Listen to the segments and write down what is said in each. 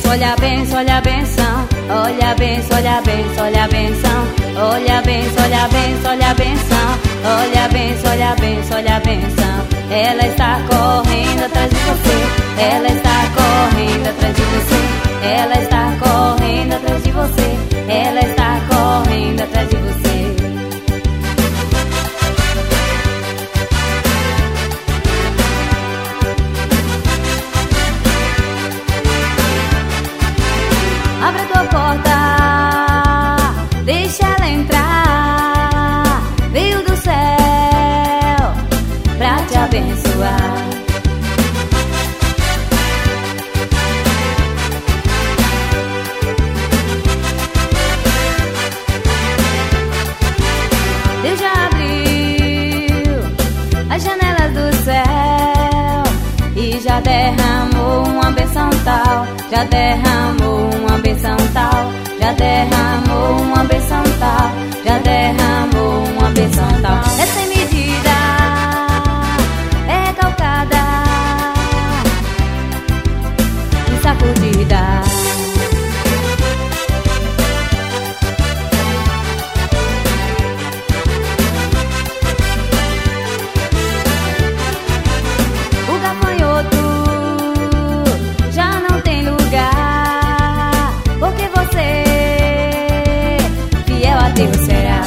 olha a benção, olha a benção. Olha a benção, olha a benção, olha a benção. Olha a benção, olha a benção, olha a benção. Olha a benção, olha a benção, olha a benção. Ela está correndo atrás de você. Ela está correndo atrás de você. Ela está correndo atrás de você. Ela está correndo atrás de você. Abre a tua porta, deixa ela entrar. Veio do céu pra te abençoar. Deus já abriu as janelas do céu e já derramou uma benção tal. Já derramou uma benção tal. Já derramou uma benção tal. Já derramou uma benção tal. É sem medida, é recalcada e sacudida. O gafanhoto já não tem lugar, porque você, fiel a Deus será.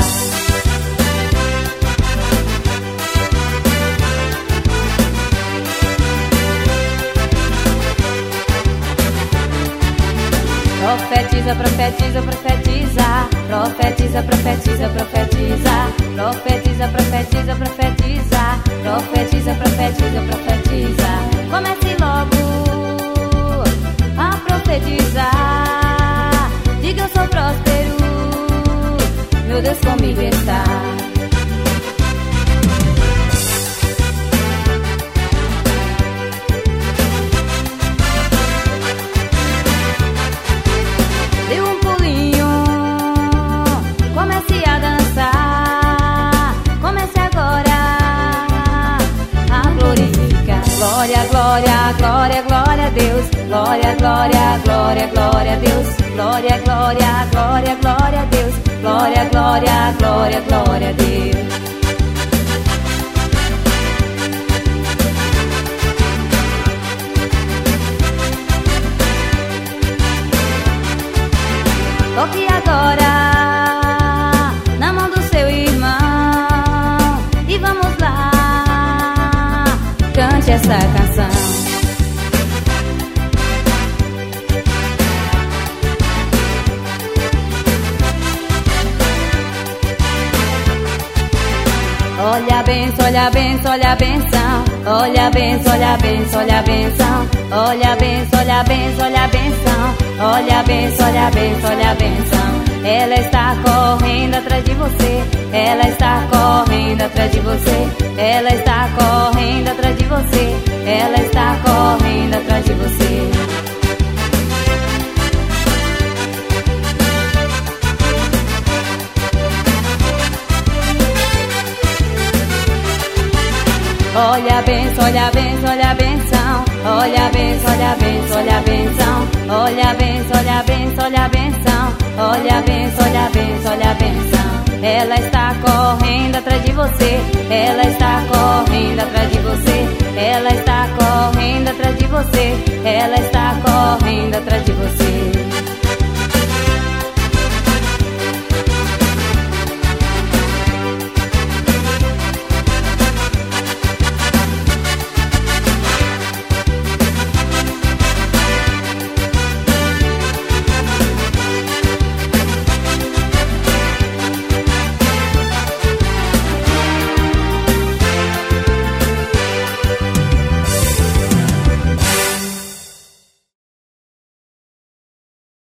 Profetiza, profetiza, profetiza. Profetiza, profetiza, profetiza. Profetiza, profetiza, profetiza. Profetiza, profetiza, profetiza. Comece logo a profetizar. Diga eu sou próspero, meu Deus comigo está. Dê um pulinho, comece a dançar. Comece agora a glorificar. Glória, glória, glória, glória a Deus. Glória, glória, glória, glória a Deus. Glória, glória, glória, glória a Deus. Glória, glória, glória, glória a Deus. Toque agora na mão do seu irmão e vamos lá, cante essa canção. Olha a benção, olha a benção, olha a benção. Olha a benção, olha a benção, olha a benção. Olha a benção, olha a benção, olha a benção. Olha a benção, olha a benção, olha a benção. Ela está correndo atrás de você. Ela está correndo atrás de você. Ela está correndo atrás de você. Ela está correndo atrás de você. Olha a benção, olha a benção, olha a benção. Olha a benção, olha a benção, olha a benção. Olha a benção, olha a benção, olha a benção. Olha a benção, olha a benção, olha a benção. Ela está correndo atrás de você. Ela está correndo atrás de você. Ela está correndo atrás de você. Ela está correndo atrás de você.